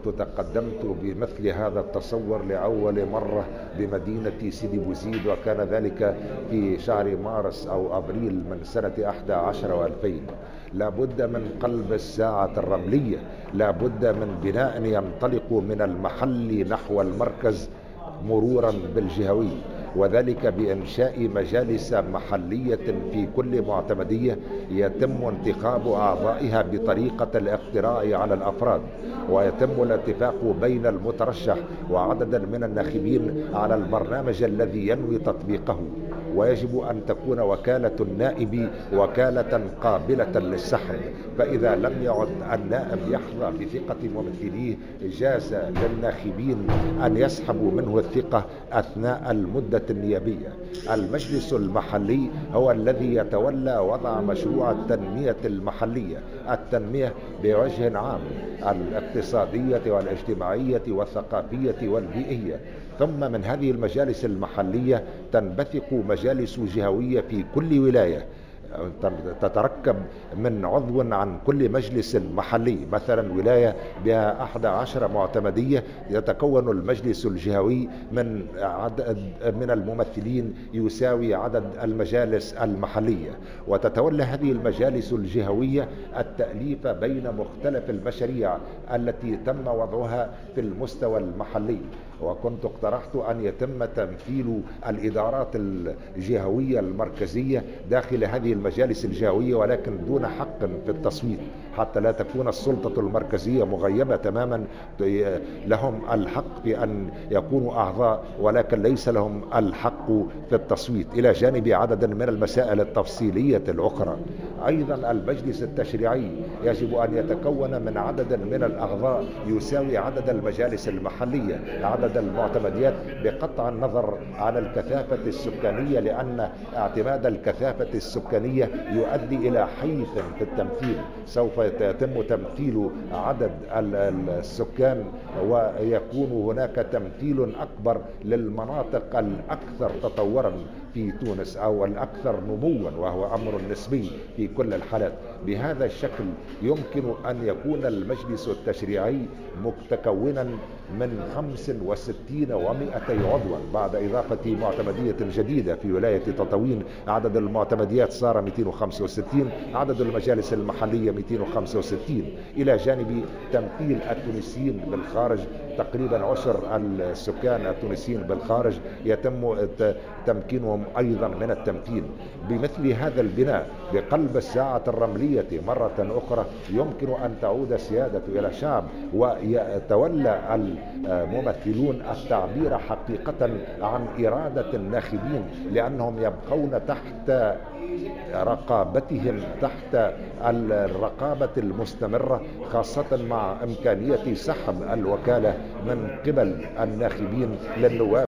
كنت تقدمت بمثل هذا التصور لأول مرة بمدينة سيدي بوزيد، وكان ذلك في شهر مارس أو أبريل من سنة 11 و2000. لا بد من قلب الساعة الرملية، لا بد من بناء ينطلق من المحل نحو المركز مرورا بالجهوي، وذلك بإنشاء مجالس محلية في كل معتمدية يتم انتخاب أعضائها بطريقة الاقتراع على الأفراد، ويتم الاتفاق بين المترشح وعدد من الناخبين على البرنامج الذي ينوي تطبيقه. ويجب أن تكون وكالة النائب وكالة قابلة للسحب، فإذا لم يعد النائب يحظى بثقة ممثليه جاز للناخبين أن يسحبوا منه الثقة أثناء المدة النيابية. المجلس المحلي هو الذي يتولى وضع مشروع التنمية المحلية، التنمية بوجه عام، الاقتصادية والاجتماعية والثقافية والبيئية. ثم من هذه المجالس المحلية تنبثق مجالس جهوية في كل ولاية، تتركب من عضو عن كل مجلس محلي. مثلا ولاية بها 11 معتمدية يتكون المجلس الجهوي من عدد من الممثلين يساوي عدد المجالس المحلية، وتتولى هذه المجالس الجهوية التأليف بين مختلف المشاريع التي تم وضعها في المستوى المحلي. وكنت اقترحت أن يتم تمثيل الإدارات الجهوية المركزية داخل هذه المجالس الجهوية، ولكن دون حق في التصويت، حتى لا تكون السلطة المركزية مغيبة تماما. لهم الحق في أن يكونوا أعضاء، ولكن ليس لهم الحق في التصويت، إلى جانب عدد من المسائل التفصيلية الأخرى. أيضا المجلس التشريعي يجب أن يتكون من عدد من الأعضاء يساوي عدد المجالس المحلية، عدد المعتمديات، بقطع النظر عن الكثافة السكانية، لأن اعتماد الكثافة السكانية يؤدي إلى حيث في التمثيل. سوف يتم تمثيل عدد السكان، ويكون هناك تمثيل أكبر للمناطق الأكثر تطورا في تونس أو الأكثر نموا، وهو أمر نسبي في كل الحالات. بهذا الشكل يمكن أن يكون المجلس التشريعي متكونا من 65 و200 عضوا بعد إضافة معتمدية جديدة في ولاية تطاوين. عدد المعتمديات صار 265، عدد المجالس المحلية 265، إلى جانب تمثيل التونسيين بالخارج. تقريبا عشر السكان التونسيين بالخارج يتم تمكينهم أيضا من التمثيل. بمثل هذا البناء بقلب الساعة الرملية مرة أخرى يمكن أن تعود السيادة إلى الشعب، ويتولى الممثلون التعبير حقيقة عن إرادة الناخبين، لأنهم يبقون تحت رقابتهم، تحت الرقابة المستمرة، خاصة مع إمكانية سحب الوكالة من قبل الناخبين للنواب